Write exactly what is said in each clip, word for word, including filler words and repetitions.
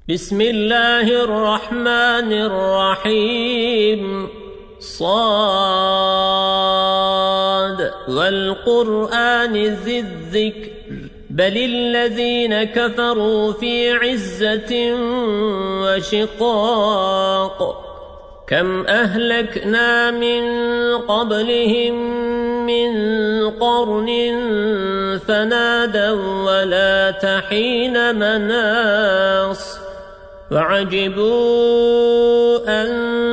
بسم الله الرحمن الرحيم صاد والقرآن ذي الذكر بل الذين كفروا في عزة وشقاق كم أهلكنا من قبلهم من قرن فنادوا ولا تحين مناص وعجبوا أن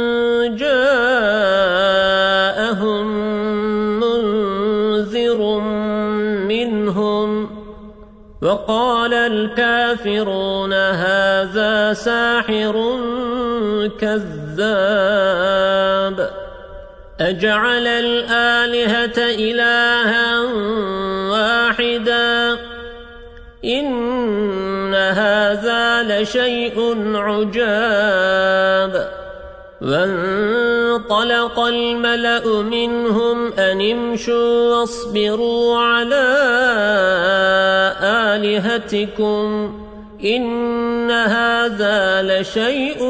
جاءهم منذر منهم وقال الكافرون هذا ساحر كذاب أجعل الآلهة إلها واحدا إن هذا لشيء عجاب وانطلق الملأ منهم أن امشوا واصبروا على آلهتكم إن هذا لشيء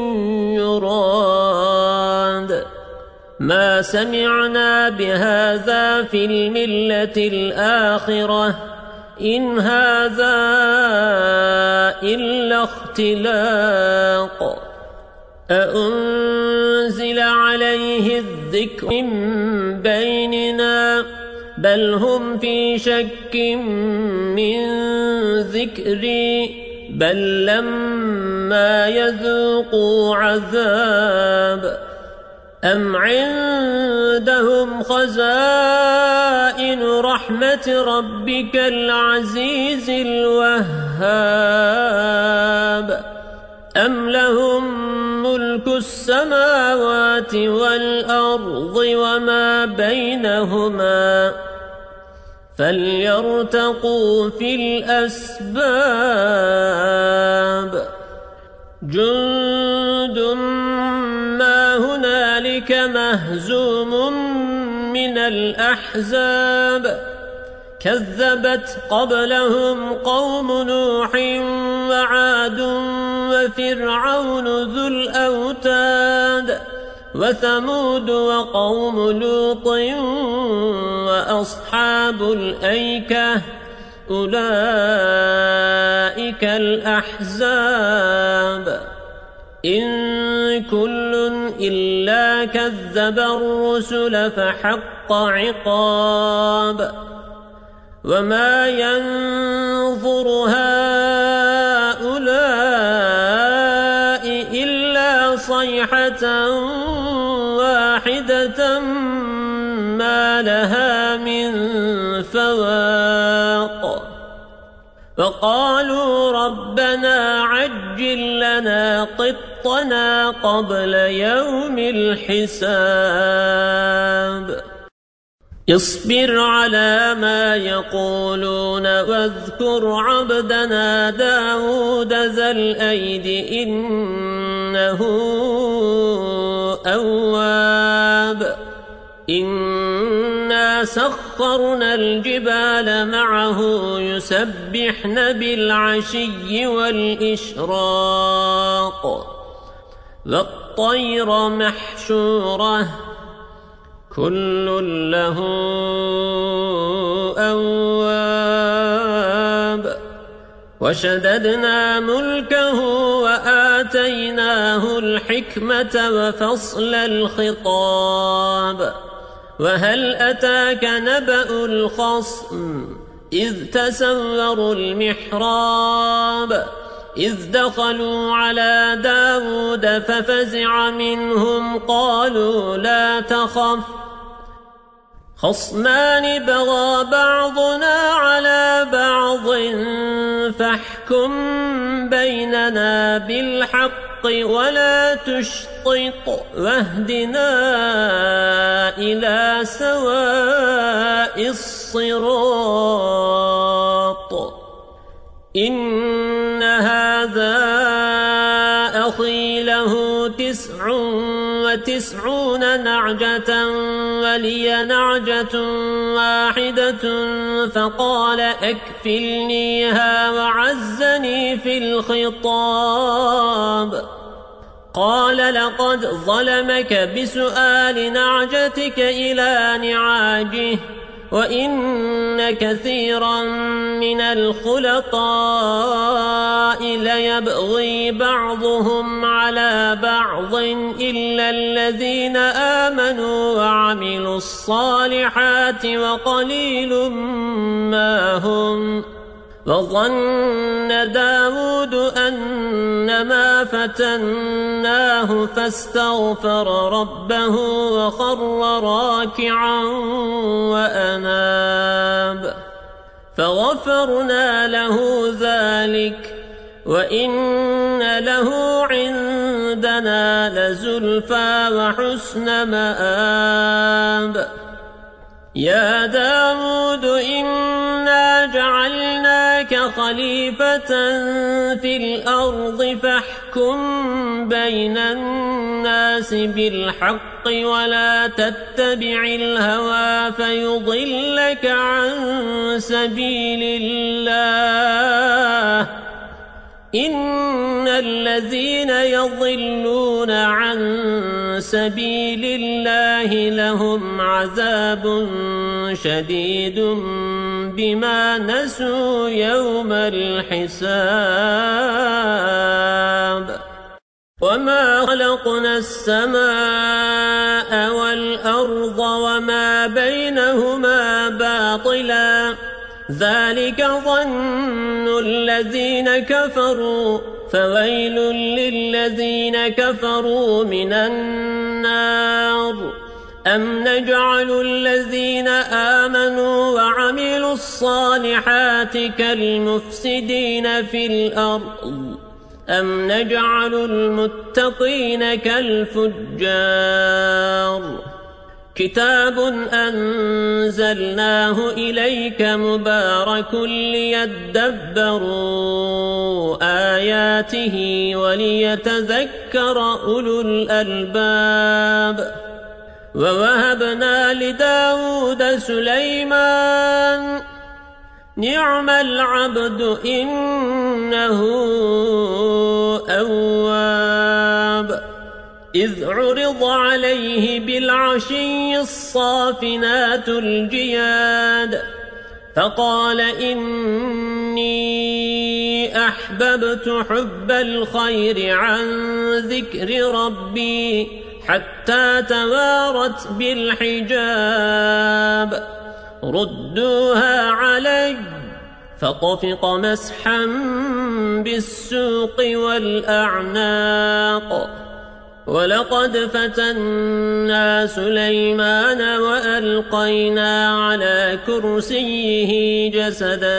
يراد ما سمعنا بهذا في الملة الآخرة إن هذا إلا اختلاق أأنزل عليه الذكر من بيننا بل هم في شك من ذكري بل لما يذوقوا عذاب أم عندهم خزائن رحمة ربك العزيز الوهاب أم لهم ملك السماوات والأرض وما بينهما فليرتقوا في الأسباب جند ما هنالك مهزوم من الأحزاب كذبت قبلهم قوم نوح وعاد وفرعون ذو الأوتاد وثمود وقوم لوط وأصحاب الأيكة أولئك الأحزاب إن كل إلا كذب الرسل فحق عقاب وما ينظر هؤلاء إلا صيحة واحدة ما لها من فواق وقالوا ربنا عجل لنا قطنا قبل يوم الحساب اصبر على ما يقولون واذكر عبدنا داود ذا الأيد إنه أواب إنا سخرنا الجبال معه يسبحن بالعشي والإشراق والطير محشورة كل له أواب وشددنا ملكه وآتيناه الحكمة وفصل الخطاب وهل أتاك نبأ الخصم إذ تسوروا المحراب إذ دخلوا على داود ففزع منهم قالوا لا تخف خصمان بغى بعضنا على بعض فاحكم بيننا بالحق ولا تشطط واهدنا إلى سواء الصراط إن هذا أخي له تسع وتسعون نعجة ولي نعجة واحدة فقال أكفلنيها وعزني في الخطاب. قال لقد ظلمك بسؤال نعجتك إلى نعاجه وإن كثيرا من الخلطاء ليبغي بعضهم على بعض إلا الذين آمنوا وعملوا الصالحات وقليل ما هم. وظن داود أنما فتناه فاستغفر ربه وخر راكعا وأناب فغفرنا له ذلك وإن له عندنا لزلفى وحسن مآب. يا داود إنا جعلناك خليفة في الأرض فاحكم بين الناس بالحق ولا تتبع الهوى فيضلك عن سبيل الله. إن الذين يضلون عن سبيل الله لهم عذاب شديد بما نسوا يوم الحساب. وما خلقنا السماء والأرض وما بينهما باطلا ذلك ظن الذين كفروا فويل للذين كفروا من النار. أم نجعل الذين آمنوا وعملوا الصالحات كالمفسدين في الأرض أم نجعل المتقين كالفجار. كتاب أنزلناه إليك مبارك ليدبروا آياته وليتذكر أولو الألباب. ووهبنا لداود سليمان نعم العبد إنه أواب. إذ عرض عليه بالعشي الصافنات الجياد فقال إني أحببت حب الخير عن ذكر ربي حتى توارت بالحجاب. ردوها علي فطفق مسحا بالسوق والأعناق. ولقد فتنا سليمان وألقينا على كرسيه جسدا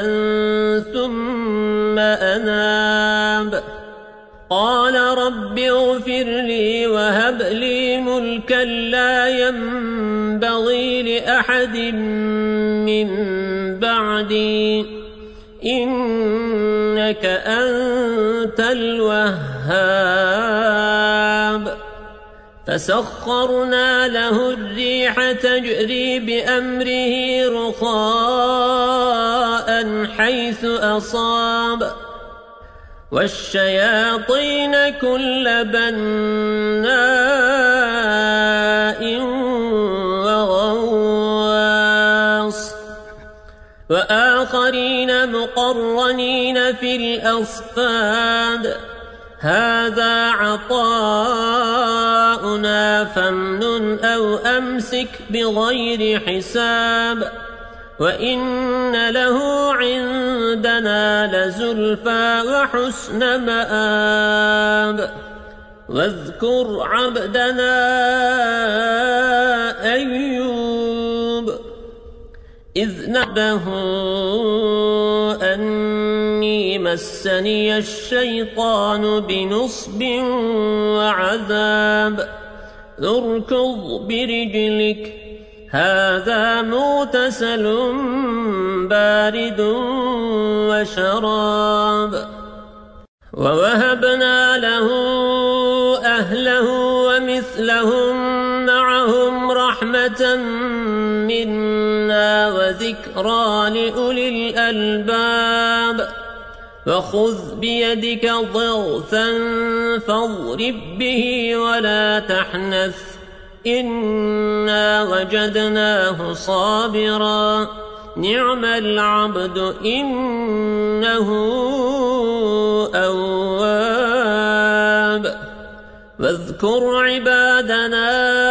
ثم أناب. قال رب اغفر لي وهب لي ملكا لا ينبغي لأحد من بعدي إنك أنت الوهاب. فسخرنا له الريح تجري بأمره رخاء حيث أصاب والشياطين كل بناء وغواص وآخرين مقرنين في الأصفاد. هذا عطاؤنا فامنن أو أمسك بغير حساب وإن له عندنا لزلفى وحسن مآب. واذكر عبدنا أيوب إذ نبه أني مسني الشيطان بنصب وعذاب. اركض برجلك هذا مغتسل بارد وشراب. ووهبنا له أهله ومثلهم معهم رحمة منا وذكرى لأولي الألباب وخذ بيدك ضغثا فاضرب به ولا تحنث إنا وجدناه صابرا نعم العبد إنه أواب واذكر عبادنا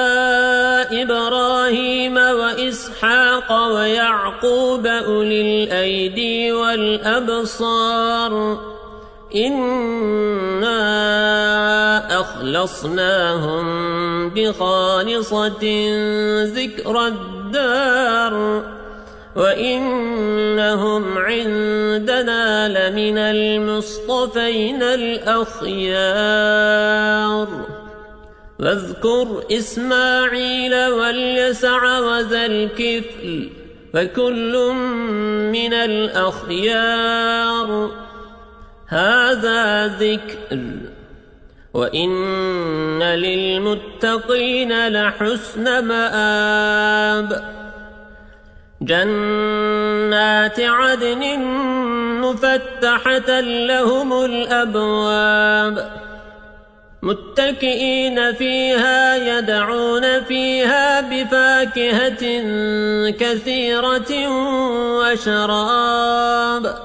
إبراهيم وإسحاق ويعقوب أولي الأيدي والأبصار إنا أخلصناهم بخالصة ذكر الدار وإنهم عندنا لمن المصطفين الأخيار واذكر إسماعيل واليسع وذا الكفل فكل من الأخيار هذا ذكر وإن للمتقين لحسن مآب جنات عدن مفتحة لهم الأبواب متكئين فيها يدعون فيها بفاكهة كثيرة وشراب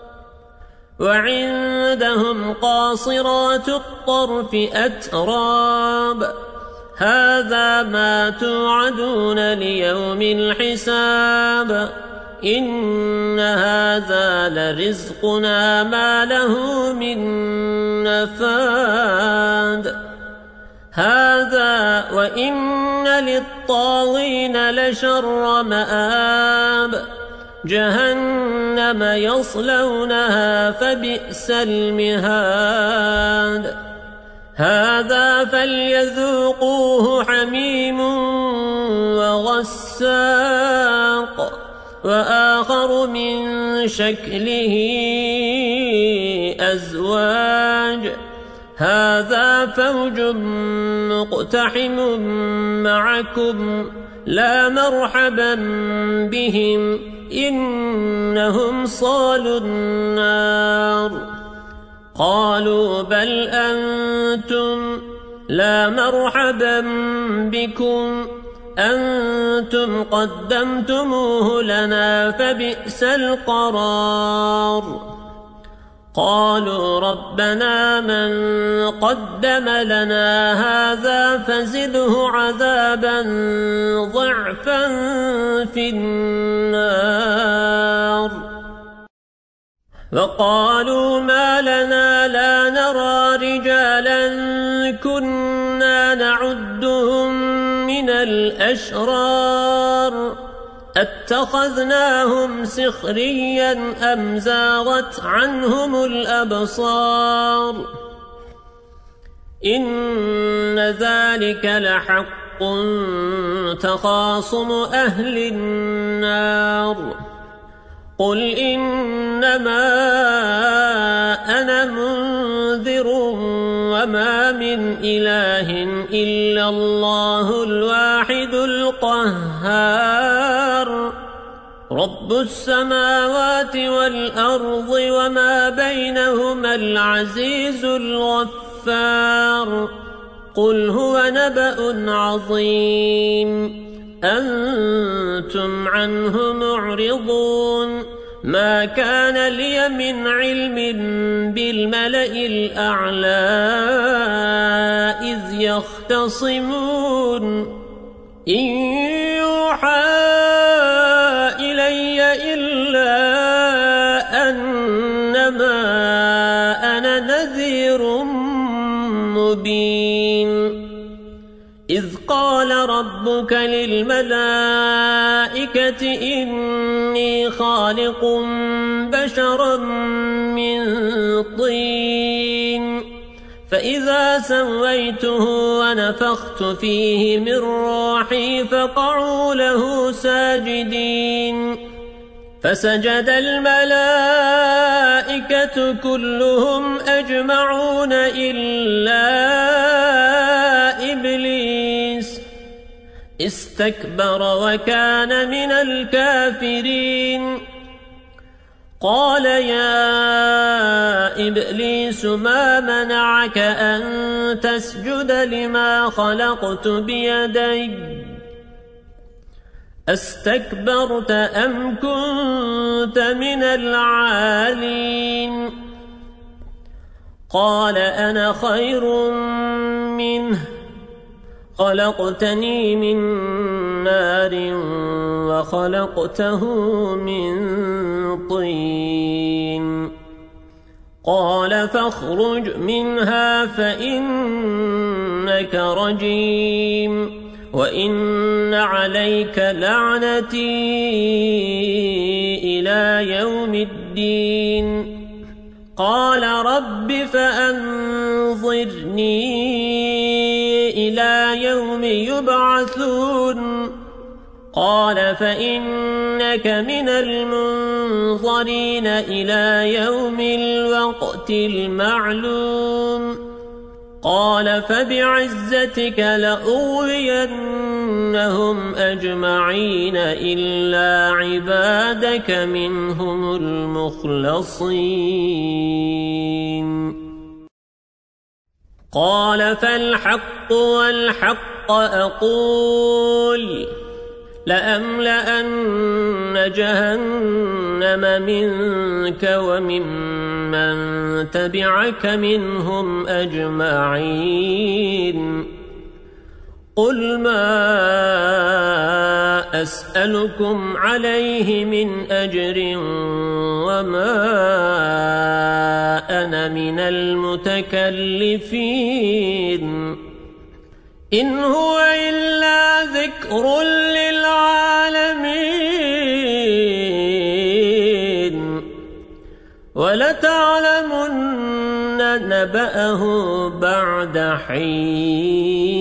وعندهم قاصرات الطرف أتراب هذا ما توعدون ليوم الحساب إن هذا لرزقنا ما له من نفاد هذا وإن للطاغين لشر مآب جهنم يصلونها فبئس المهاد هذا فليذوقوه حميم وغساق وآخر من شكله أزواج هذا فوج مقتحم معكم لا مرحبا بهم إنهم صالوا النار قالوا بل أنتم لا مرحبا بكم أنتم قدمتموه لنا فبئس القرار قالوا ربنا من قدم لنا هذا فزده عذابا ضعفا في النار وقالوا ما لنا لا نرى رجالا كنا نعدهم من الأشرار اتخذناهم سخريا أم زاغت عنهم الأبصار إن ذلك لحق تخاصم أهل النار قل إنما أنا منذر وما من إله إلا الله الواحد القهار رب السماوات والأرض وما بينهما العزيز الغفار قل هو نبأ عظيم أنتم عنه معرضون ما كان لي من علم بالملأ الأعلى إذ يختصمون إن يوحى إلي إلا أنما أنا نذير مبين إذ قال ربك للملائكة إني خالق بشرا من طين فإذا سويته ونفخت فيه من روحي فقعوا له ساجدين فسجد الملائكة كلهم أجمعون إلا استكبر وكان من الكافرين قال يا إبليس ما منعك أن تسجد لما خلقت بيدي استكبرت أم كنت من العالين قال أنا خير منه خلقتني من نار وخلقته من طين قال فاخرج منها فإنك رجيم وإن عليك لعنتي إلى يوم الدين قال رب فأنظرني إلى يوم يبعثون قال فإنك من المنظرين إلى يوم الوقت المعلوم قال فبعزتك لأغوينهم أجمعين إلا عبادك منهم المخلصين قال فالحق والحق أقول لأملأن جهنم منك وممن تبعك منهم أجمعين قل ما أسألكم عليه من أجر وما أنا من المتكلفين إن هو إلا ذكر للعالمين ولتعلمن نبأه بعد حين